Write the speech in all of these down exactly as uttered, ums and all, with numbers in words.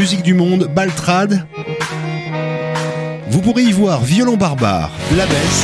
musique du monde, Baltrad. Vous pourrez y voir Violon Barbare, La Baisse.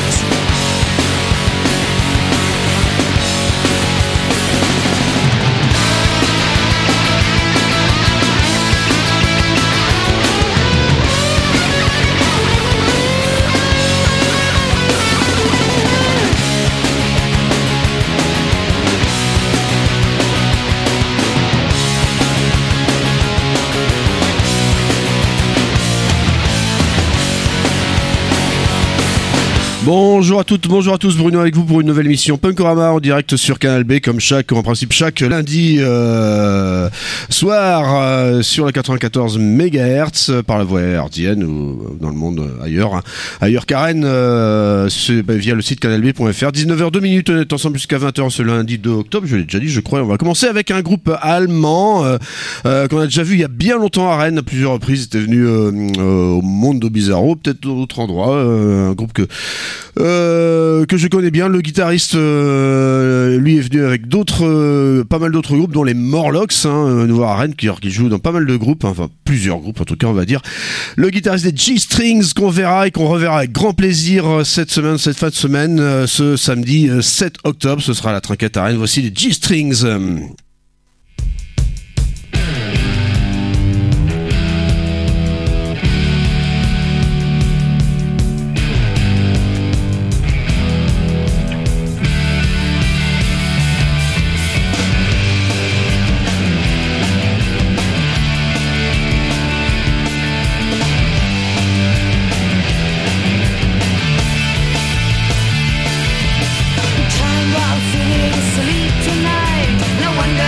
Bonjour à toutes, bonjour à tous, Bruno avec vous pour une nouvelle émission Punkorama en direct sur Canal B, comme chaque, en principe chaque lundi euh, soir euh, sur la quatre-vingt-quatorze mégahertz par la voie hertzienne ou dans le monde ailleurs, hein. ailleurs qu'à Rennes, euh, bah, via le site canal b point f r. dix-neuf heures deux minutes, on est ensemble jusqu'à vingt heures ce lundi deux octobre, je l'ai déjà dit, je crois. On va commencer avec un groupe allemand euh, euh, qu'on a déjà vu il y a bien longtemps à Rennes à plusieurs reprises. C'était venu euh, euh, au Mondo Bizarro, peut-être d'autres endroits, euh, un groupe que Euh, que je connais bien. Le guitariste euh, lui est venu avec d'autres euh, pas mal d'autres groupes dont les Morlocks, hein, nouveau à Rennes, qui, qui joue dans pas mal de groupes, enfin plusieurs groupes en tout cas on va dire. Le guitariste des G-Strings qu'on verra et qu'on reverra avec grand plaisir cette semaine, cette fin de semaine, euh, ce samedi sept octobre, ce sera la trinquette à Rennes. Voici les G-Strings. Time while feeling asleep tonight. No wonder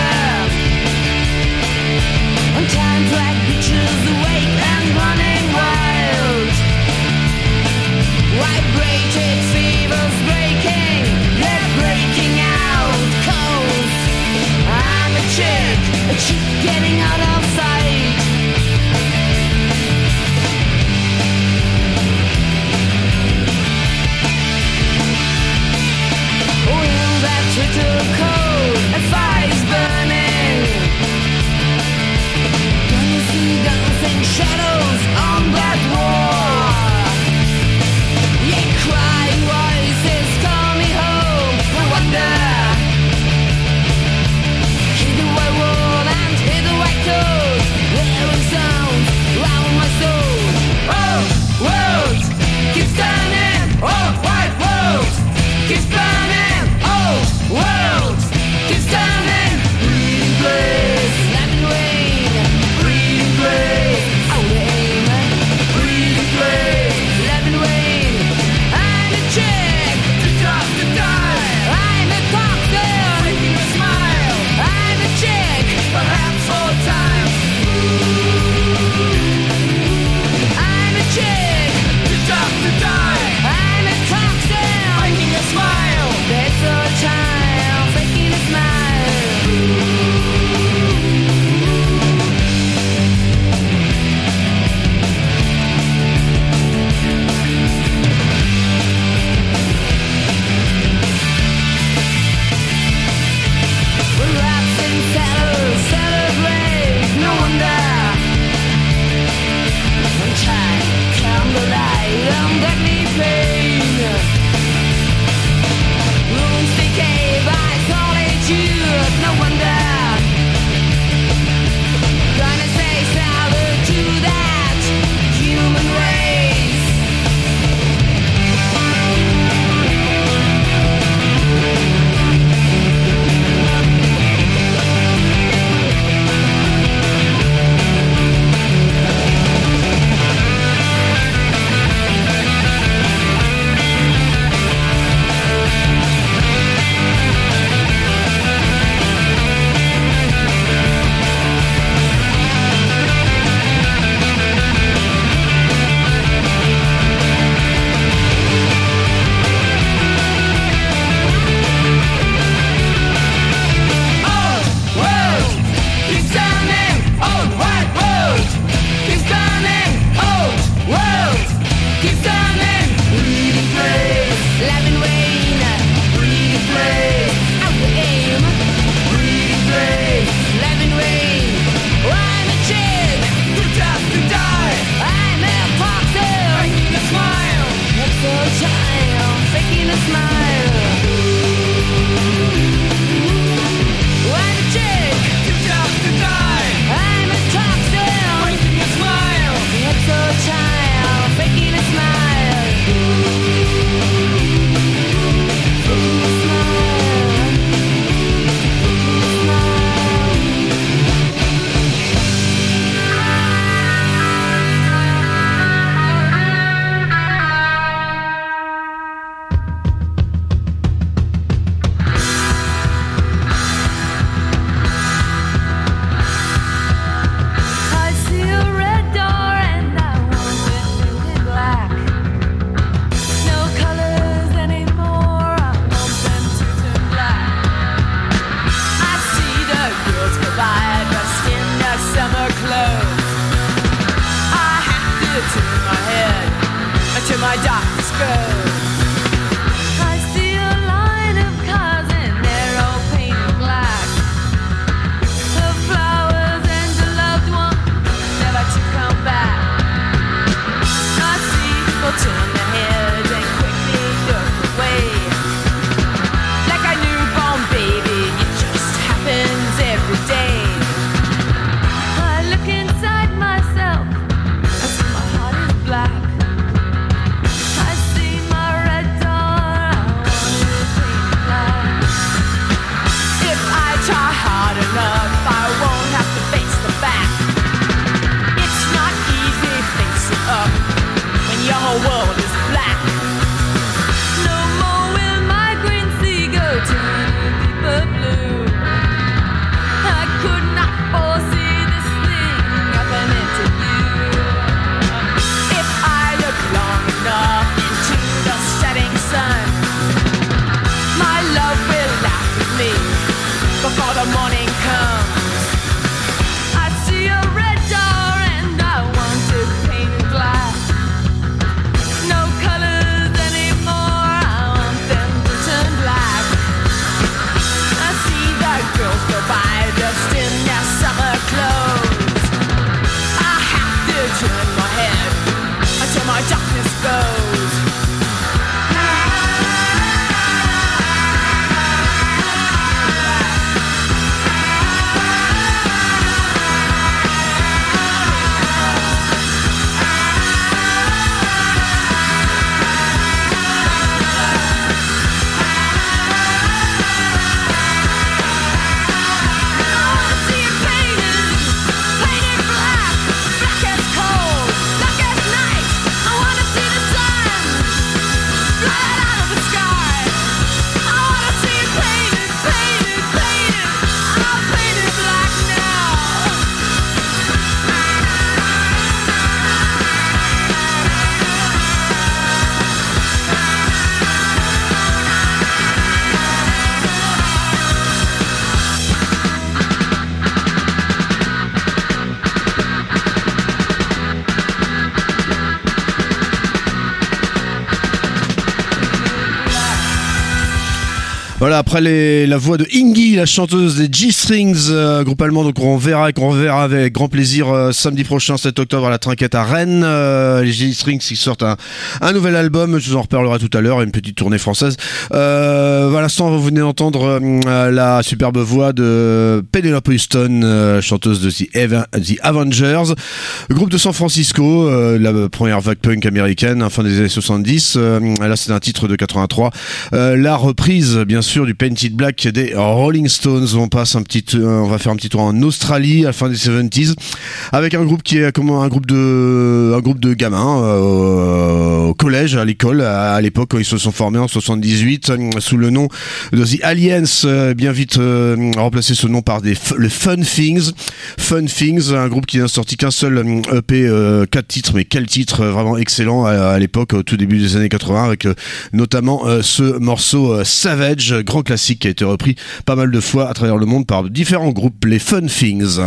Voilà, après les, la voix de Ingi, la chanteuse des G-Strings, euh, groupe allemand, donc on verra et qu'on reverra avec grand plaisir euh, samedi prochain, sept octobre, à la Trinquette à Rennes. Euh, les G-Strings qui sortent un, un nouvel album, je vous en reparlerai tout à l'heure, une petite tournée française. Euh, à l'instant, vous venez d'entendre euh, la superbe voix de Penelope Houston, euh, chanteuse de The, Eva- The Avengers, groupe de San Francisco, euh, la première vague punk américaine, hein, fin des années soixante-dix. Euh, là, c'est un titre de quatre-vingt-trois. Euh, la reprise, bien sûr, du Painted Black des Rolling Stones. On passe un petit, euh, on va faire un petit tour en Australie à la fin des soixante-dix avec un groupe qui est comme un groupe de, un groupe de gamins euh, au collège, à l'école, à, à l'époque quand ils se sont formés en soixante-dix-huit sous le nom de The Aliens. Euh, bien vite euh, remplacé ce nom par des f- le Fun Things. Fun Things, un groupe qui n'a sorti qu'un seul euh, E P, euh, quatre titres, mais quel titre euh, vraiment excellent à, à l'époque, au tout début des années quatre-vingts, avec euh, notamment euh, ce morceau euh, Savage, grand classique qui a été repris pas mal de fois à travers le monde par différents groupes, les Fun Things.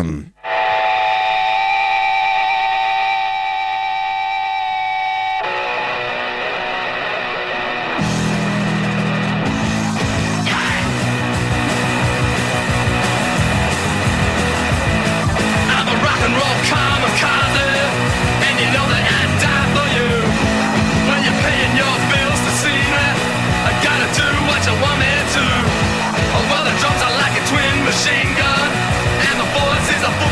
Machine gun, and the voice is a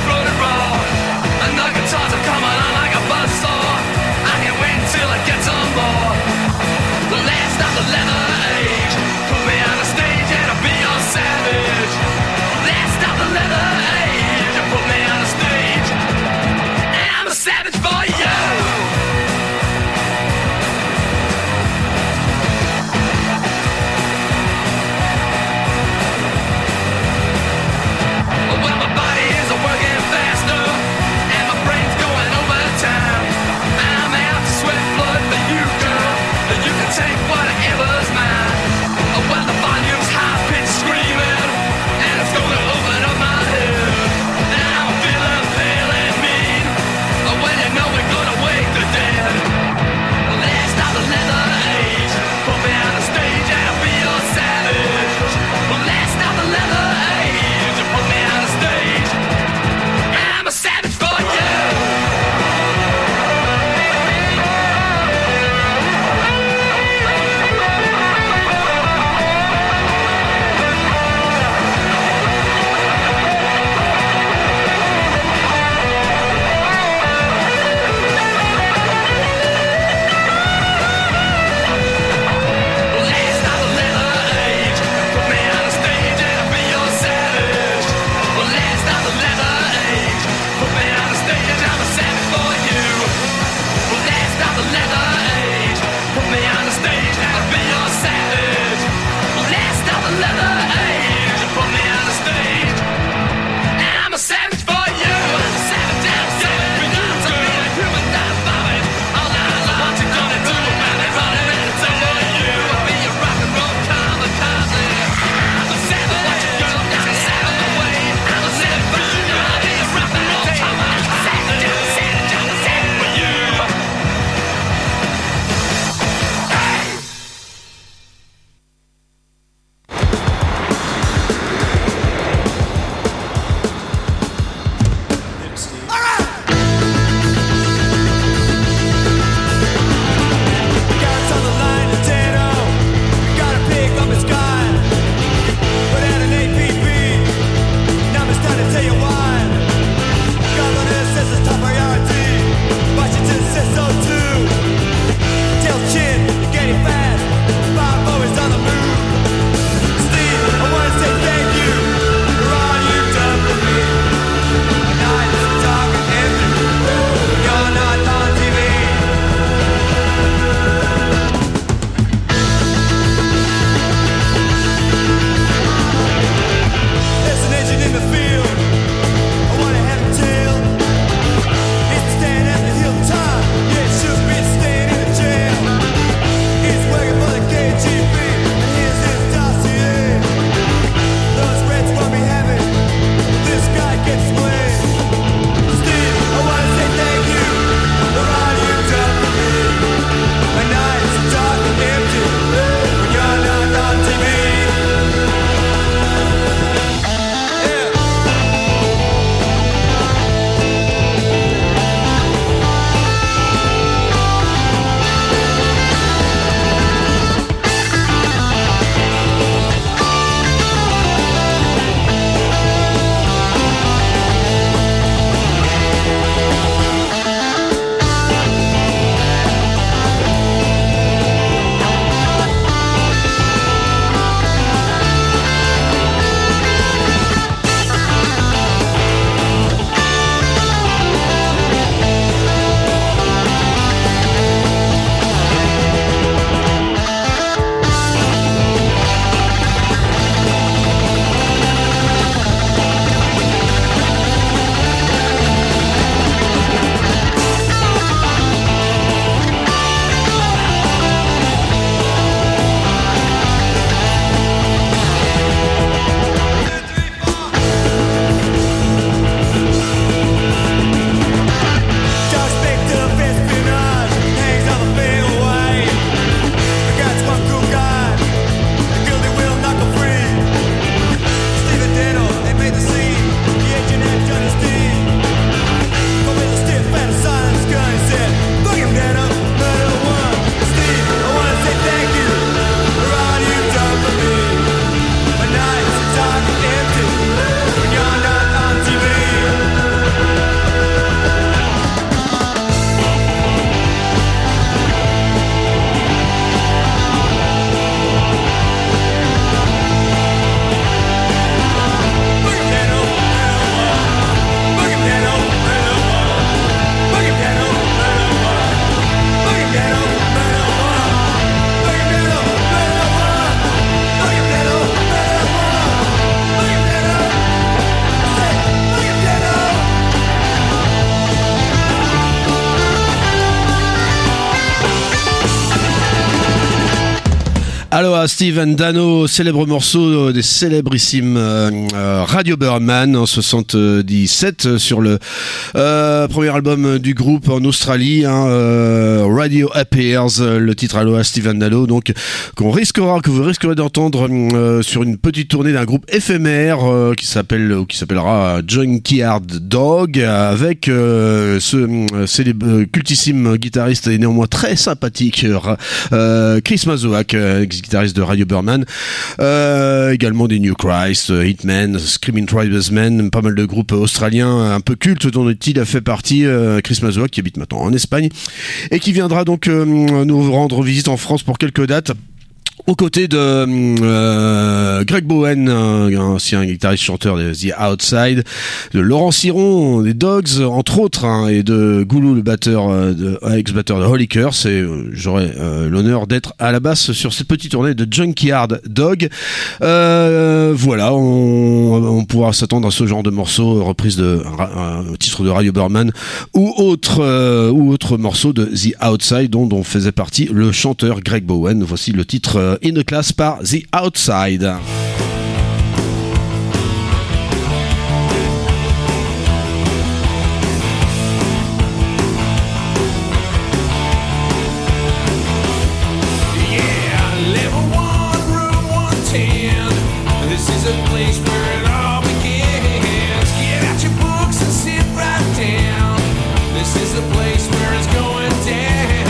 Aloha, Steven Dano, célèbre morceau des célébrissimes euh, Radio Birdman en soixante-dix-sept sur le euh, premier album du groupe en Australie, hein, euh, Radio Appears, le titre Aloha, Steven Dano, donc qu'on risquera, que vous risquerez d'entendre euh, sur une petite tournée d'un groupe éphémère euh, qui s'appelle ou qui s'appellera Junkyard Dog, avec euh, ce euh, célèbre cultissime guitariste et néanmoins très sympathique euh, Chris Mazoak, euh, guitariste de Radio Birdman, euh, également des New Christ, euh, Hitman, Screaming Tribesmen, pas mal de groupes australiens un peu cultes dont il a fait partie, euh, Chris Mazoak qui habite maintenant en Espagne et qui viendra donc euh, nous rendre visite en France pour quelques dates. Aux côtés de euh, Greg Bowen, un ancien guitariste chanteur de The Outside, de Laurent Ciron des Dogs, entre autres, hein, et de Goulou, le batteur, de, ex-batteur de Holy Curse, et euh, j'aurai euh, l'honneur d'être à la basse sur cette petite tournée de Junkyard Dog. Euh, voilà, on, on pourra s'attendre à ce genre de morceaux, reprise de un, un titre de Radio Birdman ou autre euh, ou autre morceau de The Outside dont, dont faisait partie le chanteur Greg Bowen. Voici le titre euh, In the Class par The Outside.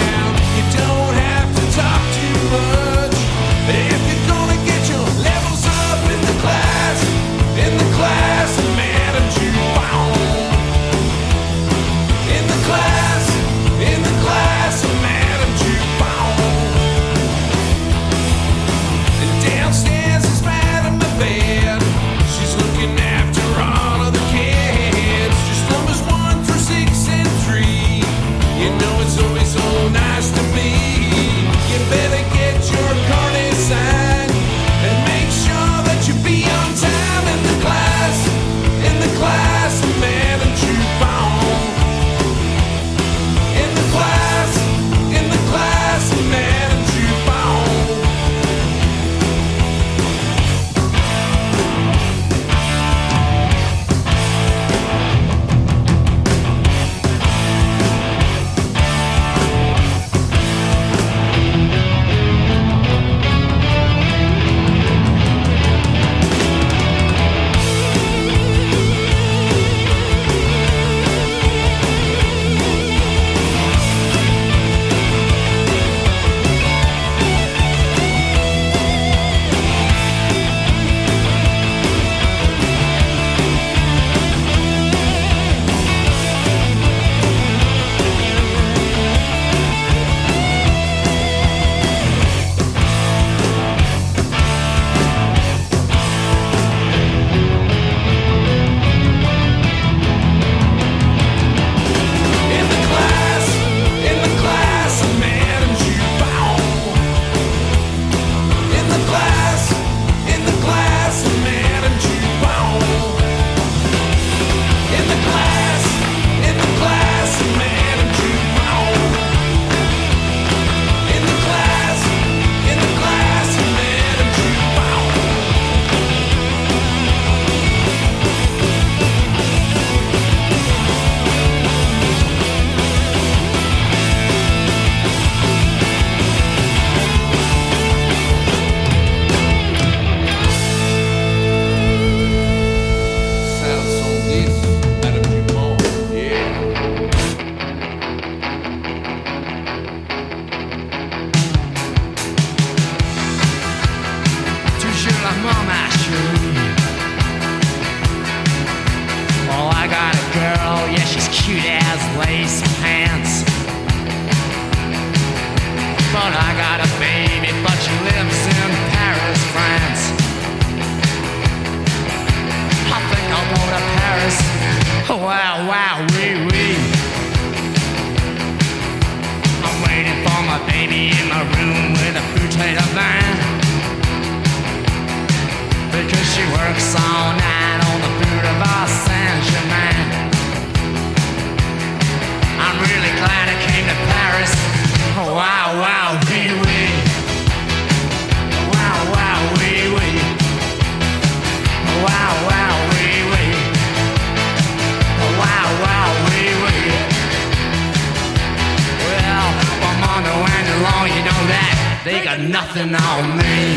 If you're gonna get your levels up. got nothing on me.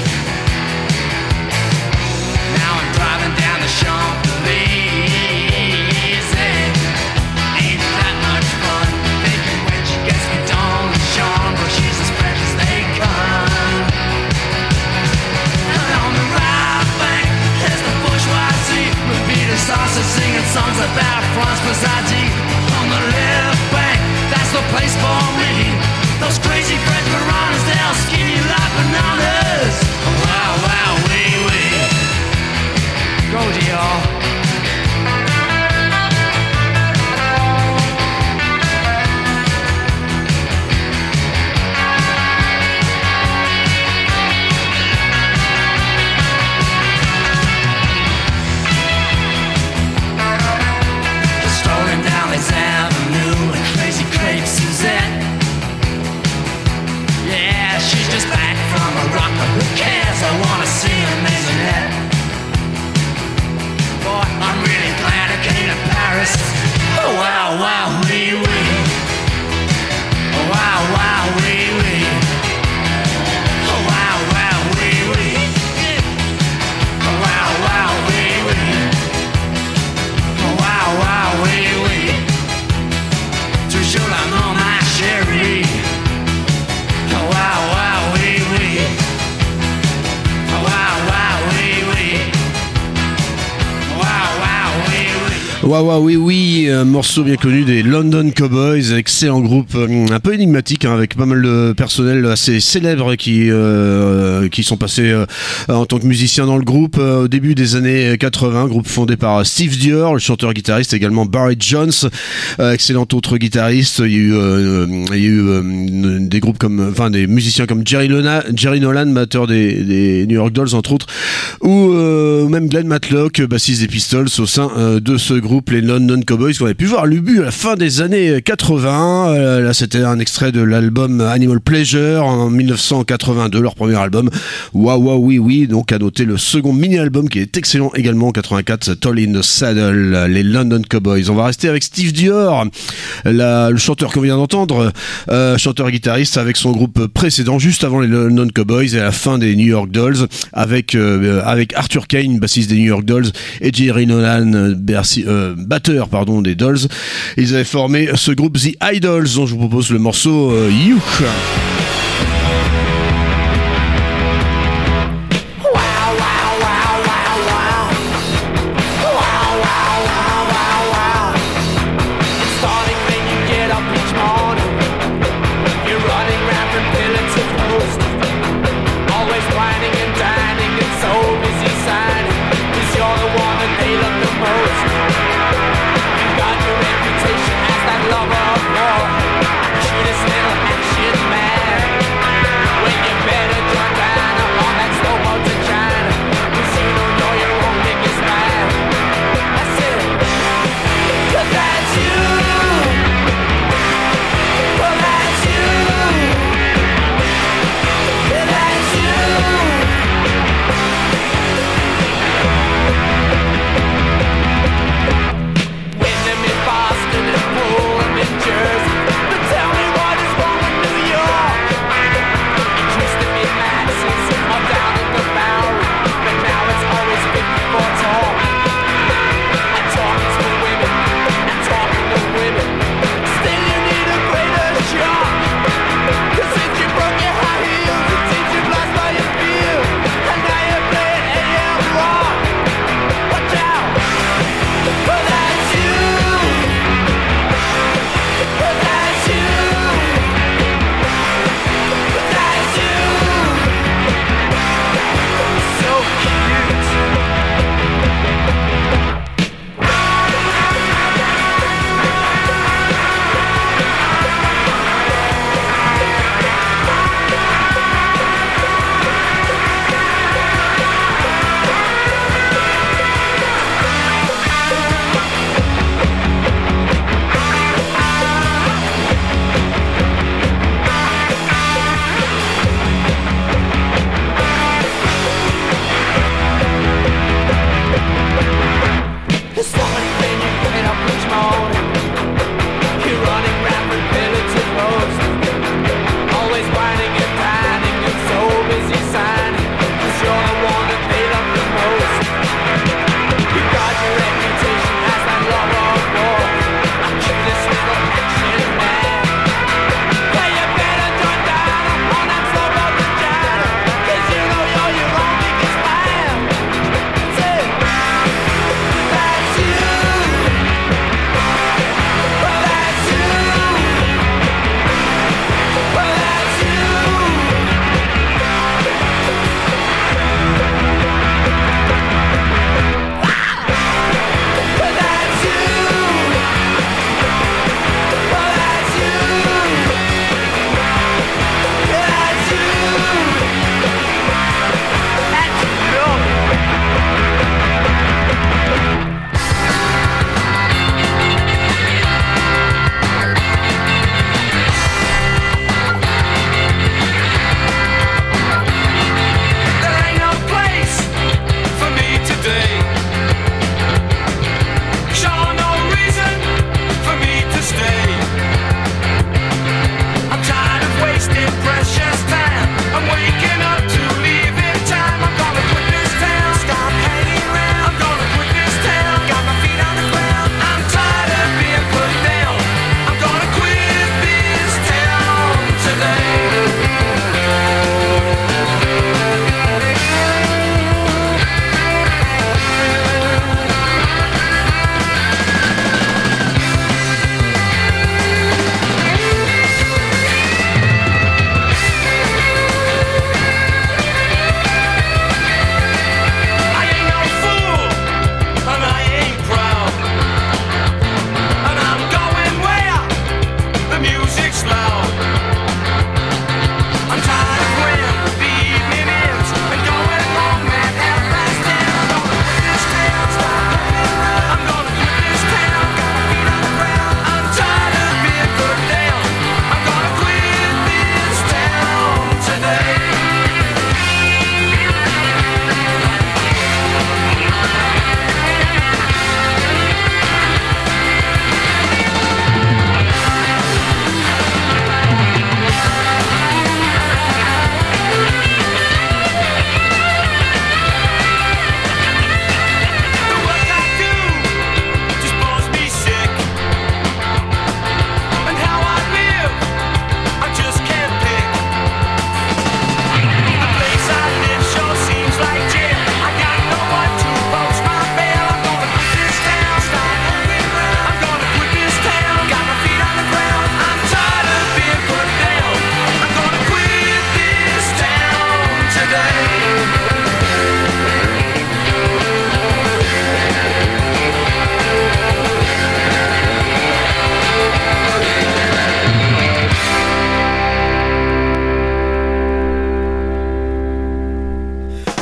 Now I'm driving down the Champs-Élysées. Ain't that much fun? Thinking when she gets me down the chambre, she's as fresh as they come. And on the right bank, there's the bourgeoisie, repeating songs and singing songs about France Pasadie. On the left bank, that's the place for me. Those crazy French piranhas, they'll skin you like bananas. Wow, wow, wee, wee. Go, Dior. Strolling down this avenue, a crazy crepe Suzette. Yeah, she's just back from Morocco. Who cares? I wanna see her maisonette. Boy, I'm really glad I came to Paris. Oh wow, wow, wee wee. Oh wow, wow, wee wee. Oh wow, wow, wee wee. Oh wow, wow, wee wee. Oh wow, wow, wee wee. Toujours l'amour, ma chérie. Oh wow, wow, wee wee. Oh wow, wow, wee wee. Oh wow, wow, wee wee. Waouh, wow, oui, oui, un morceau bien connu des London Cowboys, excellent groupe, euh, un peu énigmatique, hein, avec pas mal de personnel assez célèbres qui euh, qui sont passés euh, en tant que musiciens dans le groupe euh, au début des années quatre-vingts, groupe fondé par Steve Dior, le chanteur-guitariste, également Barry Jones, euh, excellent autre guitariste. Il y a eu, euh, il y a eu euh, des groupes comme, enfin des musiciens comme Jerry, Lona, Jerry Nolan, batteur des, des New York Dolls entre autres, ou euh, même Glenn Matlock, bassiste des Pistols, au sein euh, de ce groupe, les London Cowboys, qu'on avait pu voir à l'Ubu à la fin des années quatre-vingts. Euh, là, c'était un extrait de l'album Animal Pleasure en dix-neuf cent quatre-vingt-deux, leur premier album. Waouh, waouh, oui, oui. Donc, à noter le second mini-album qui est excellent également en quatre-vingt-quatre, Tall in the Saddle, les London Cowboys. On va rester avec Steve Dior, la, le chanteur qu'on vient d'entendre, euh, chanteur-guitariste avec son groupe précédent, juste avant les London Cowboys et à la fin des New York Dolls, avec, euh, avec Arthur Kane, bassiste des New York Dolls, et Jerry Nolan, bercy, euh, batteur pardon des Dolls. Ils avaient formé ce groupe The Idols, dont je vous propose le morceau euh, You. Lover of war, shoot a little action man.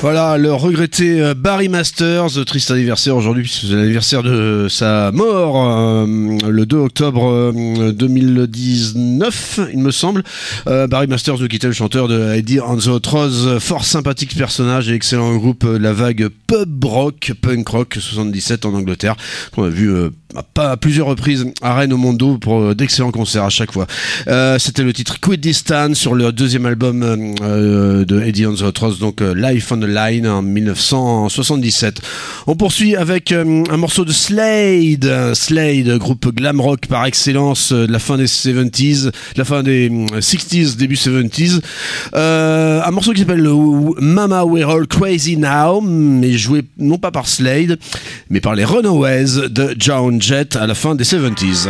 Voilà, le regretté Barry Masters, triste anniversaire aujourd'hui puisque c'est l'anniversaire de sa mort euh, le deux octobre euh, deux mille dix-neuf, il me semble. Euh, Barry Masters nous quittait, le chanteur de Eddie and the Hot Rods, fort sympathique personnage et excellent groupe de la vague pub rock, punk rock soixante-dix-sept en Angleterre, qu'on a vu euh, pas à plusieurs reprises à Rennes au Mondo pour euh, d'excellents concerts à chaque fois. Euh, c'était le titre Quit This Town sur le deuxième album euh, de Eddie and the Hot Rods, donc euh, Life on the Line en dix-neuf cent soixante-dix-sept. On poursuit avec euh, un morceau de Slade, Slade, groupe glam rock par excellence euh, de la fin des soixante-dix, de la fin des euh, soixante, début soixante-dix. Euh, un morceau qui s'appelle Mama We're All Crazy Now, mais joué non pas par Slade, mais par les Runaways de Joan Jett à la fin des soixante-dix.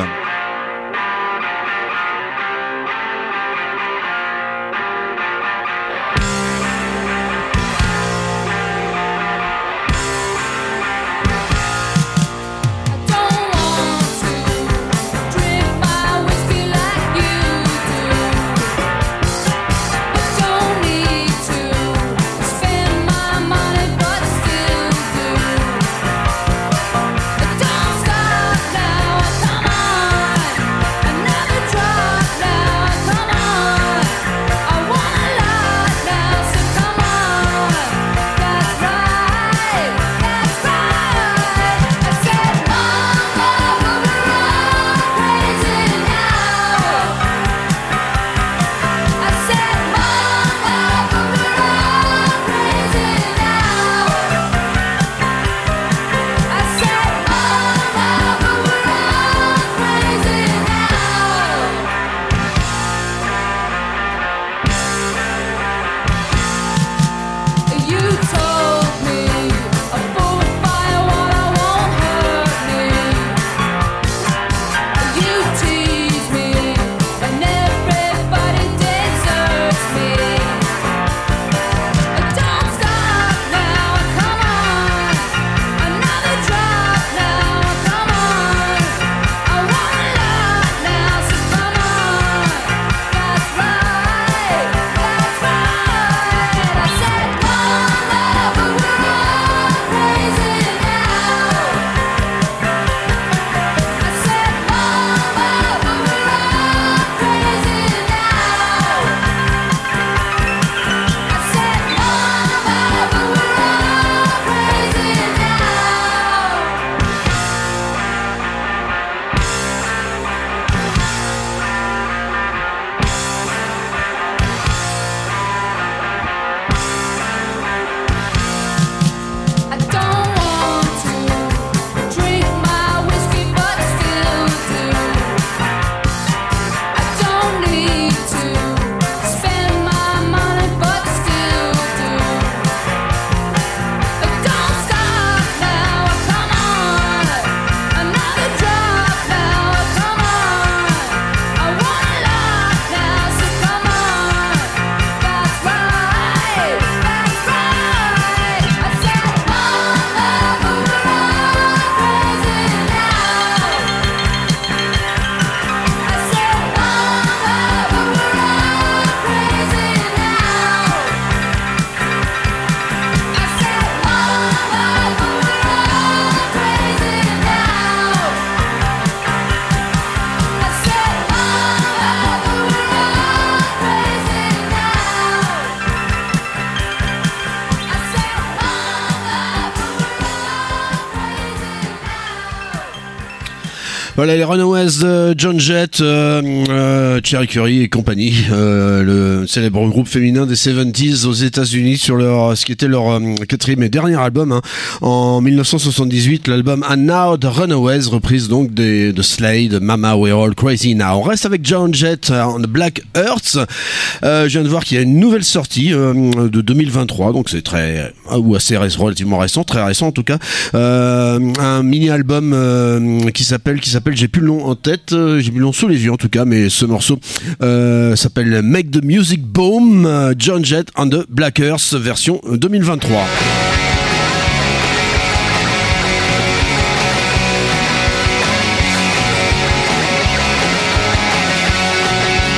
Voilà les Runaways de Joan Jett, euh, euh, Cherry Curry et compagnie, euh, le célèbre groupe féminin des soixante-dix aux États-Unis sur leur ce qui était leur euh, quatrième et dernier album hein, en dix-neuf cent soixante-dix-huit, l'album And Now the Runaways, reprise donc des, de Slade, Mama We're All Crazy Now. On reste avec Joan Jett on the Black Earth. Euh, je viens de voir qu'il y a une nouvelle sortie euh, de deux mille vingt-trois, donc c'est très ou assez récent, relativement récent, très récent en tout cas. Euh, un mini album euh, qui s'appelle qui s'appelle j'ai plus le nom en tête, euh, j'ai plus le nom sous les yeux en tout cas, mais ce morceau euh, s'appelle Make the Music Boom, euh, Joan Jett and the Black Earth version deux mille vingt-trois.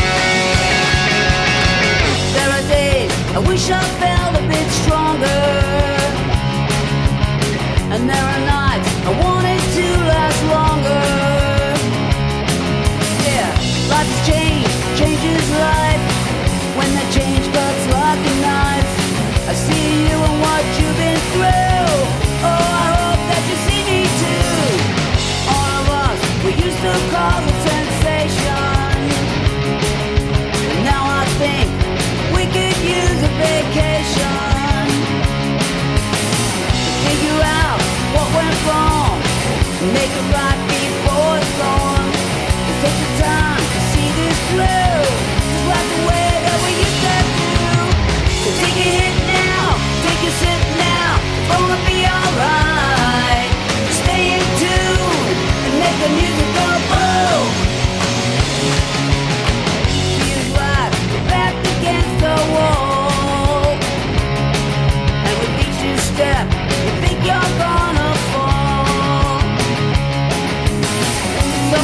There are days I wish I felt a bit stronger.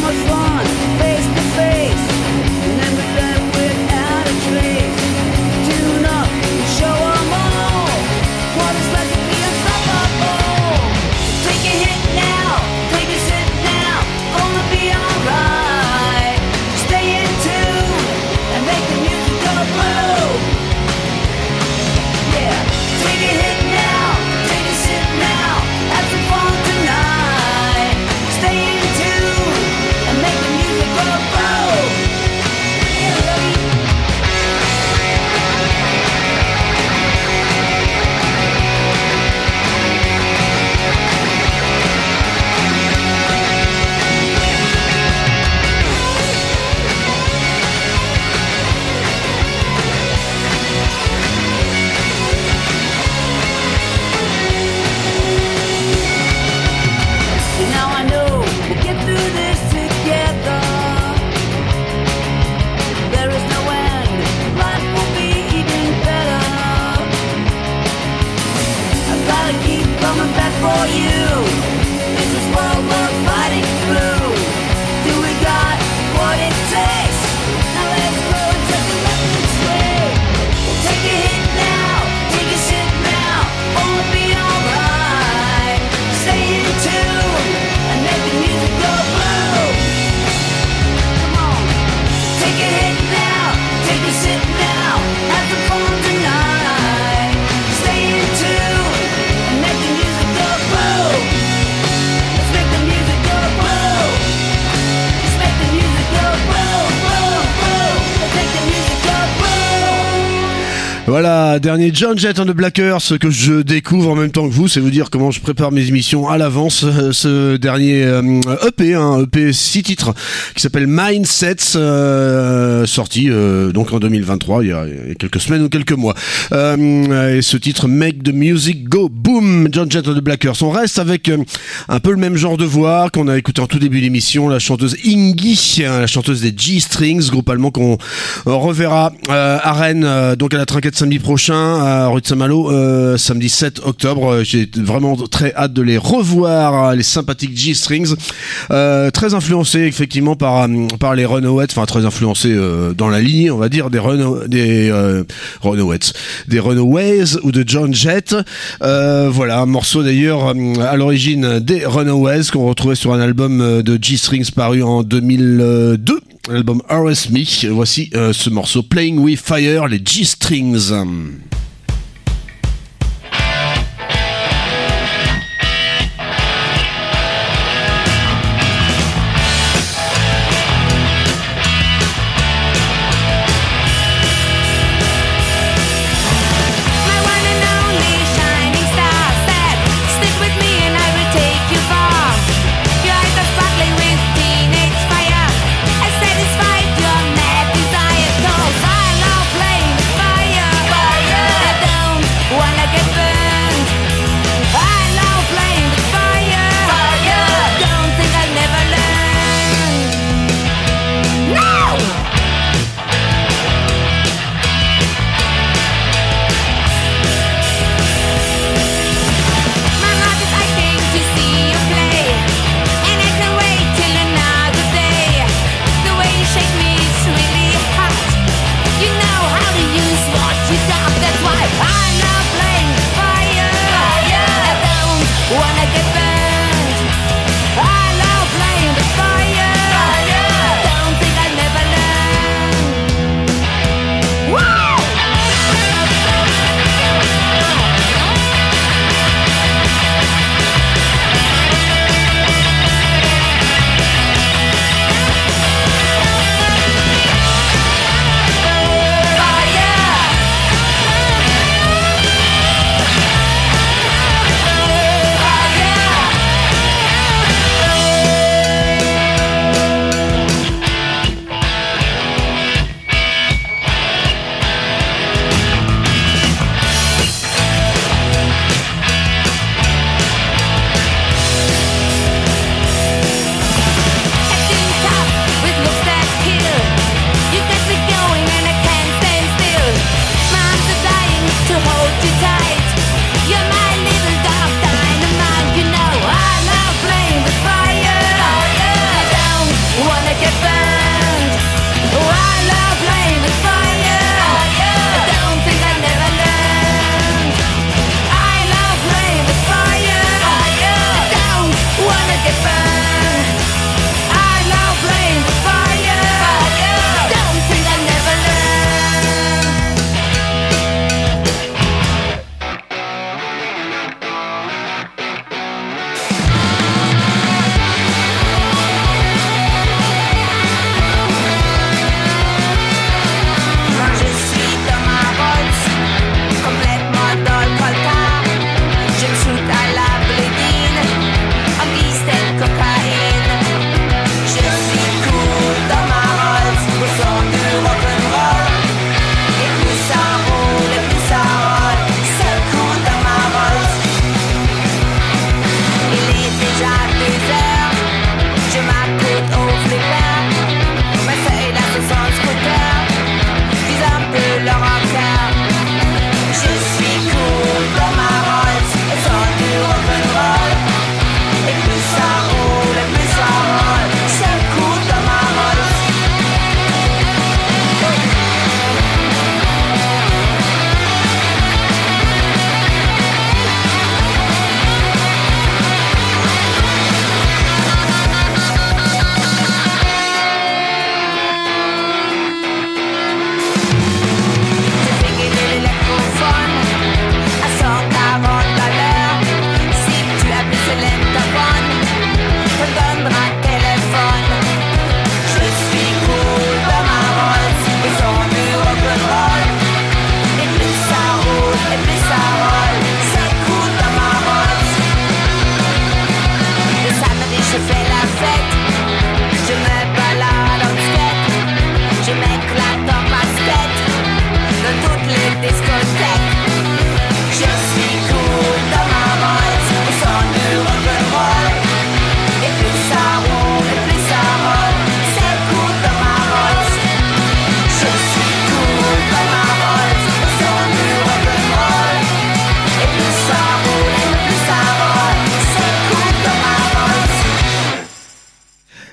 Voilà, dernier John Jett and the Blackers, ce que je découvre en même temps que vous, c'est vous dire comment je prépare mes émissions à l'avance. Ce dernier euh, E P, un E P six titres qui s'appelle Mindsets, euh, sorti euh, donc en deux mille vingt-trois, il y, a, il y a quelques semaines ou quelques mois. Euh, et ce titre Make the Music Go Boom, John Jett and the Blackers. On reste avec euh, un peu le même genre de voix qu'on a écouté en tout début d'émission, la chanteuse Ingy, la chanteuse des G-Strings, groupe allemand qu'on euh, reverra euh, à Rennes, euh, donc à la Trinquette samedi prochain à rue de Saint-Malo, euh, samedi sept octobre. J'ai vraiment très hâte de les revoir, les sympathiques G-Strings, euh, très influencés effectivement par par les Runaways, enfin très influencés euh, dans la lignée, on va dire, des Runa, des euh, Runaways, des Runaways ou de John Jett. Euh, voilà, un morceau d'ailleurs à l'origine des Runaways qu'on retrouvait sur un album de G-Strings paru en deux mille deux. L'album R S Me. Voici euh, ce morceau Playing with Fire, les G-Strings. Fire,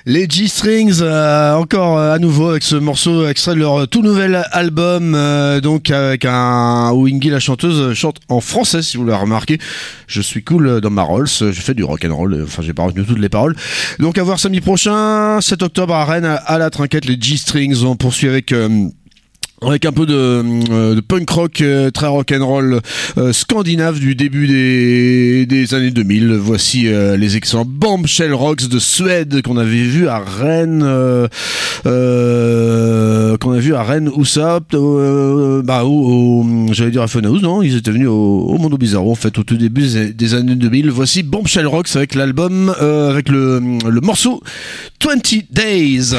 Les G-Strings, euh, encore euh, à nouveau avec ce morceau extrait de leur tout nouvel album, euh, donc avec un où Ingy la chanteuse chante en français, si vous l'avez remarqué. Je suis cool dans ma Rolls, je fais du rock'n'roll, enfin j'ai pas retenu toutes les paroles. Donc à voir samedi prochain, sept octobre à Rennes, à la Trinquette, les G-Strings. On poursuit avec... Euh, avec un peu de, euh, de punk rock euh, très rock'n'roll euh, scandinave du début des, des années deux mille. Voici euh, les excellents Bombshell Rocks de Suède qu'on avait vu à Rennes, euh, euh, qu'on a vu à Rennes, où ça euh, bah au, au j'allais dire à Funhouse, non, ils étaient venus au, au Mondo Bizarro en fait au tout début des, des années deux mille. Voici Bombshell Rocks avec l'album euh, avec le, le morceau twenty days.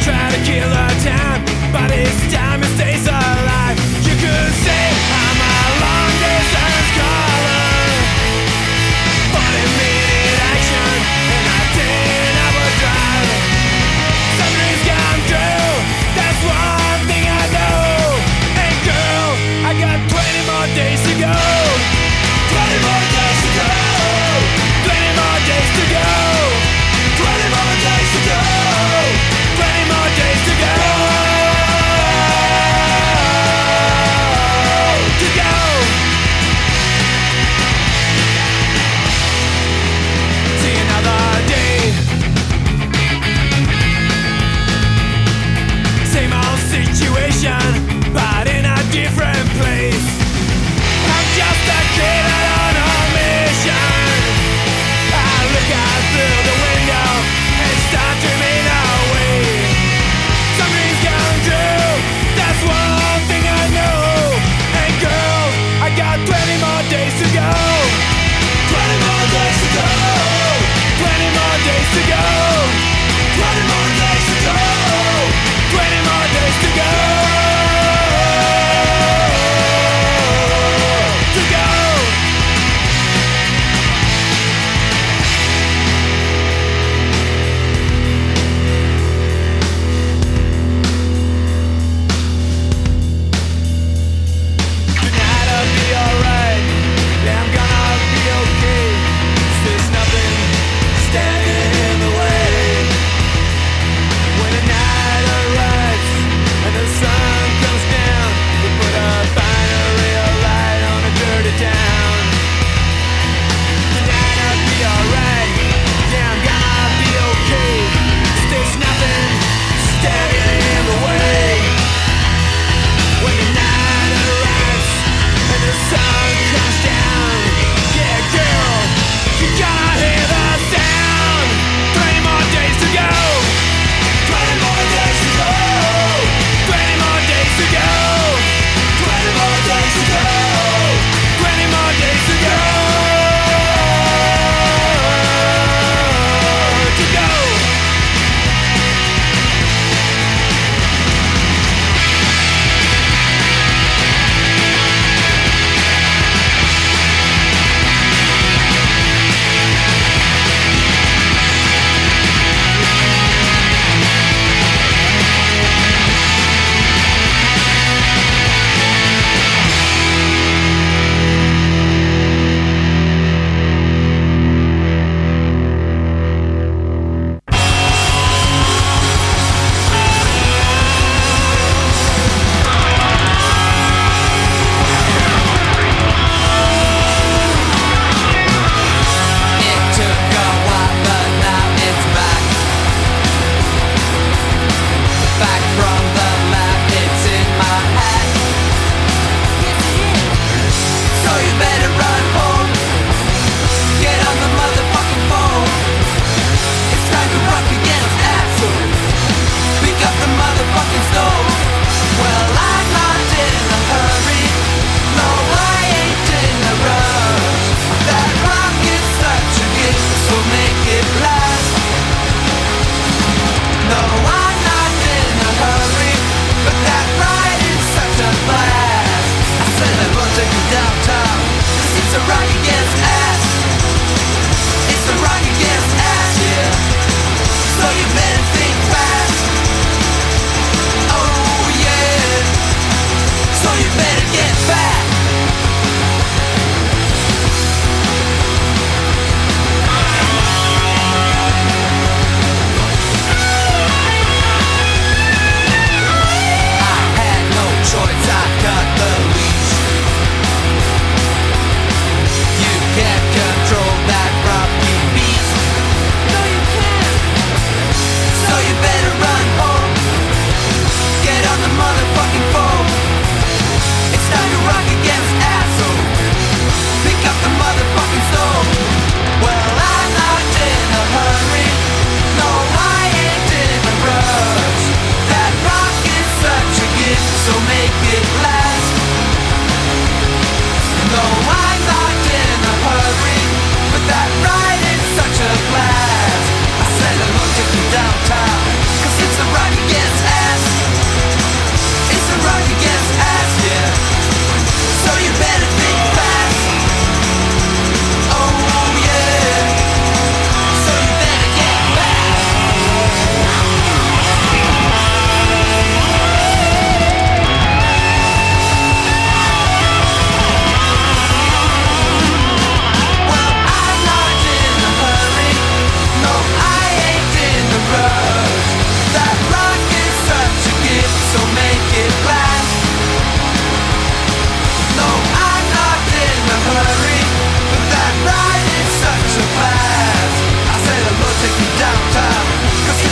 But it's time it stays alive. You could say I'm alive.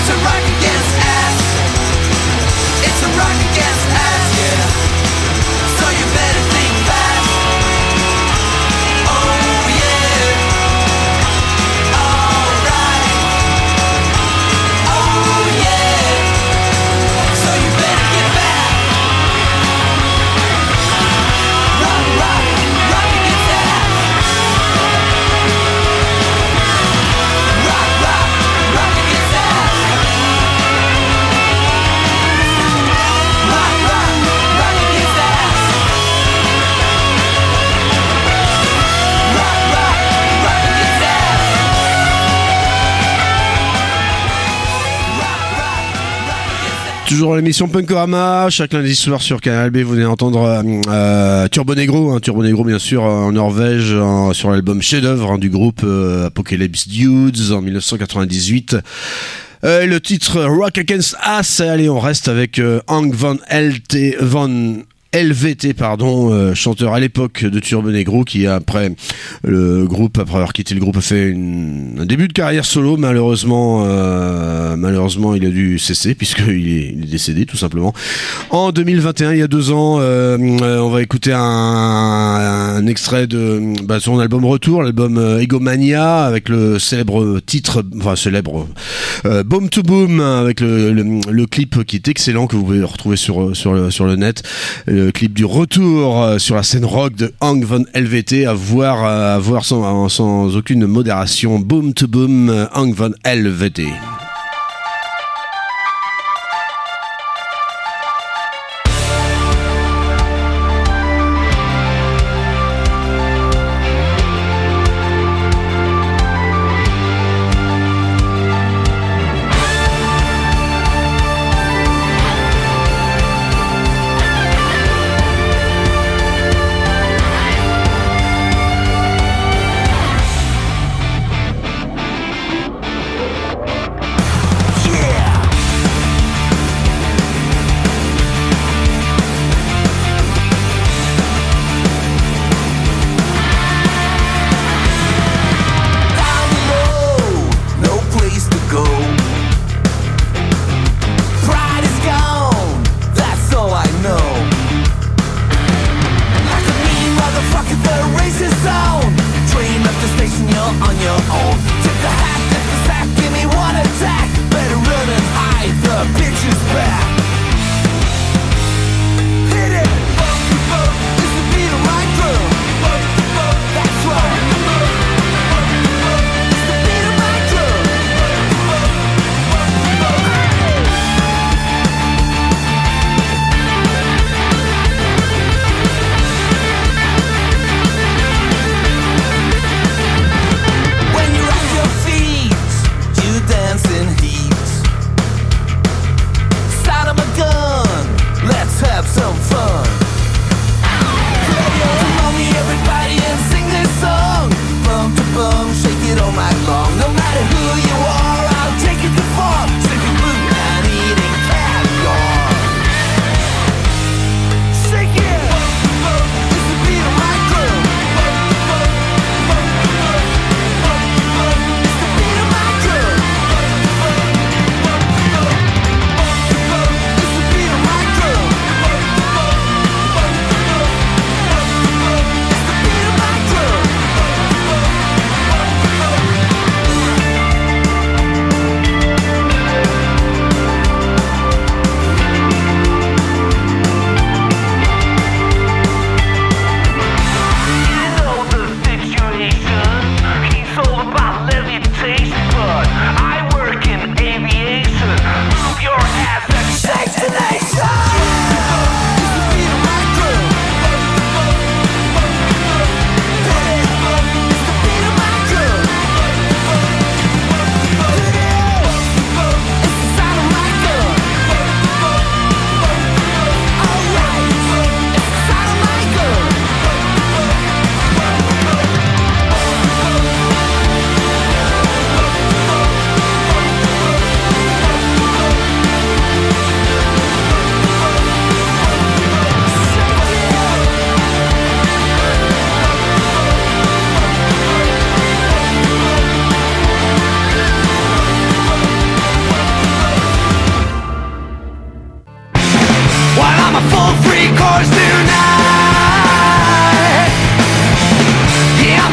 a rock against us. It's a rock against us, yeah. So you better think fast. Oh yeah. Alright. Oh yeah. So you better get back. Rock, rock, rock against us. Rock, rock, rock against us. Rock, rock, rock against us. Rock, rock, rock against us. Rock, rock, rock against us. Toujours l'émission Punkorama, chaque lundi soir sur Canal B, vous venez d'entendre euh, euh, Turbo Negro, hein, Turbo Negro bien sûr en Norvège, hein, sur l'album chef-d'œuvre hein, du groupe euh, Apocalypse Dudes en dix-neuf cent quatre-vingt-dix-huit. Euh, le titre Rock Against Us. Allez, on reste avec euh, Hank Van L T Van L V T, pardon, euh, chanteur à l'époque de Turbo Negro, qui après le groupe, après avoir quitté le groupe, a fait une, un début de carrière solo. Malheureusement, euh, malheureusement, il a dû cesser puisqu'il est, il est décédé tout simplement. En deux mille vingt et un, il y a deux ans, euh, euh, on va écouter un, un extrait de bah, son album Retour, l'album euh, Egomania, avec le célèbre titre, enfin célèbre euh, Boom to Boom, avec le, le, le clip qui est excellent, que vous pouvez retrouver sur sur le, sur le net. Le clip du retour euh, sur la scène rock de Hank Van L V T, à voir, à voir sans, sans aucune modération. Boom to Boom, euh, Hank Van L V T. Rock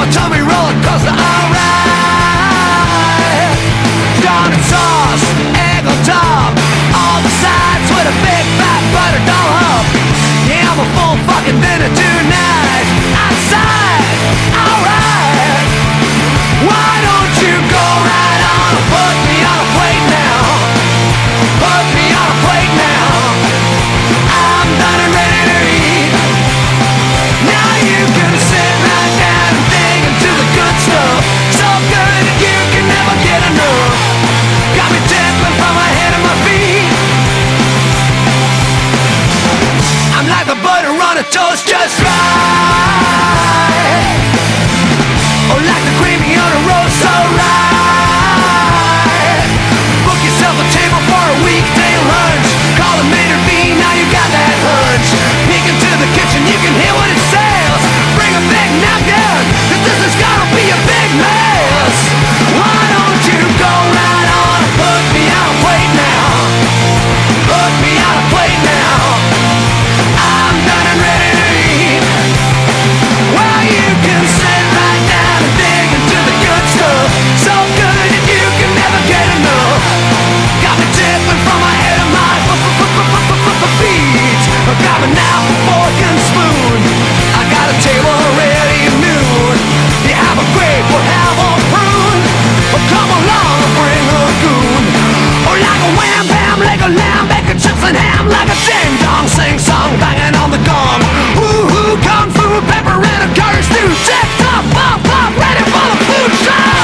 tummy roller coaster, alright. Garnet sauce, egg on top, all the sides with a big fat butter doll hub. Yeah, I'm a full fucking dinner tonight. Outside, alright. Why don't you go right on and put me on a plate now? Put me on a plate now. I'm done and ready to eat. Now you can sit right down and dig into the good stuff. So good that you can never get enough. Got me tipping from my head and my feet. I'm like the butter on a toast, just right. Oh, like the creamy on a roast, so right. Book yourself a table for a weekday lunch. Call the maitre d', now you got that hunch. Peek into the kitchen, you can hear what it says. Bring a big napkin, cause this is gonna be a big mess. Why don't you go right on and put me on a plate now? Put me on a plate now. I'm done and ready to eat. Well, you can sit right down and dig into the good stuff. So good that you can never get enough. Got me tipping from my head and my feet. Got me now for fork and spoon. I got a table ready at noon. You have a grape or have a prune, or come along and bring a goon. Or like a wham bam, like a lamb, bacon chips and ham, like a ding dong, sing song, banging on the gong. Woo hoo, kung fu, pepper and a curry stew. Tick tock, pop pop, ready for the food show.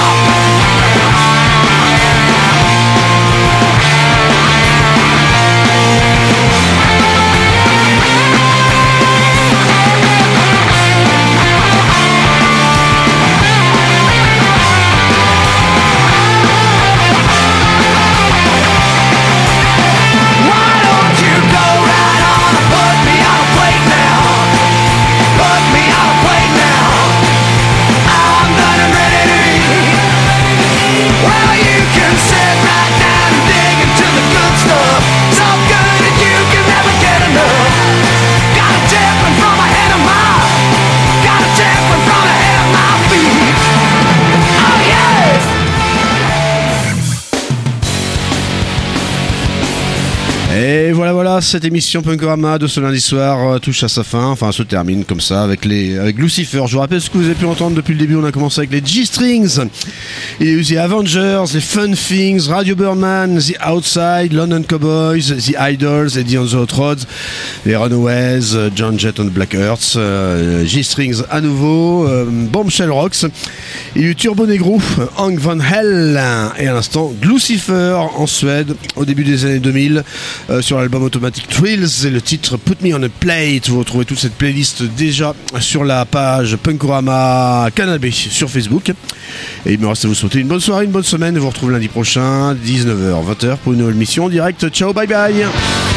Et voilà, voilà, cette émission Punkorama de ce lundi soir euh, touche à sa fin, enfin se termine comme ça avec les avec Lucifer. Je vous rappelle ce que vous avez pu entendre depuis le début. On a commencé avec les G-Strings, il y a eu The Avengers, les Fun Things, Radio Birdman, The Outside, London Cowboys, The Idols, Eddie on the Hot Rods, les Runaways, euh, John Jett and the Black Hearts, euh, G-Strings à nouveau, euh, Bombshell Rocks, il y a eu Turbo Negro, Hank Van Hell et à l'instant Lucifer en Suède au début des années deux mille. Euh, sur l'album Automatic Thrills et le titre Put Me on a Plate. Vous retrouvez toute cette playlist déjà sur la page Punkorama Canal B sur Facebook. Et il me reste à vous souhaiter une bonne soirée, une bonne semaine. Je vous retrouve lundi prochain, dix-neuf heures vingt heures pour une nouvelle émission en direct. Ciao, bye bye.